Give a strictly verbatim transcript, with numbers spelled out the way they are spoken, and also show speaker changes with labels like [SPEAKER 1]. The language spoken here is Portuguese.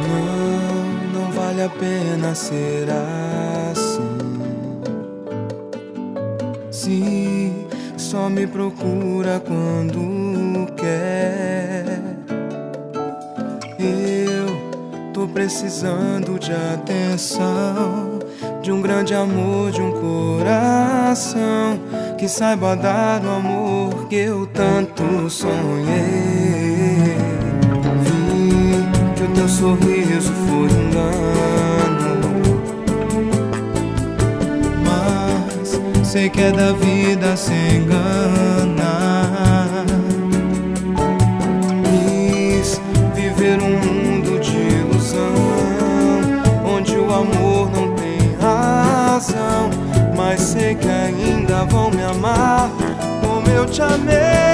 [SPEAKER 1] Não, não vale a pena ser assim. Se só me procura quando quer, eu tô precisando de atenção, de um grande amor, de um coração que saiba dar o amor que eu tanto sonhei. Vi que o teu sorriso foi engano, mas sei que é da vida se enganar. Quis viver um mundo de ilusão, onde o amor não tem razão, mas sei que ainda vão me amar como eu te amei.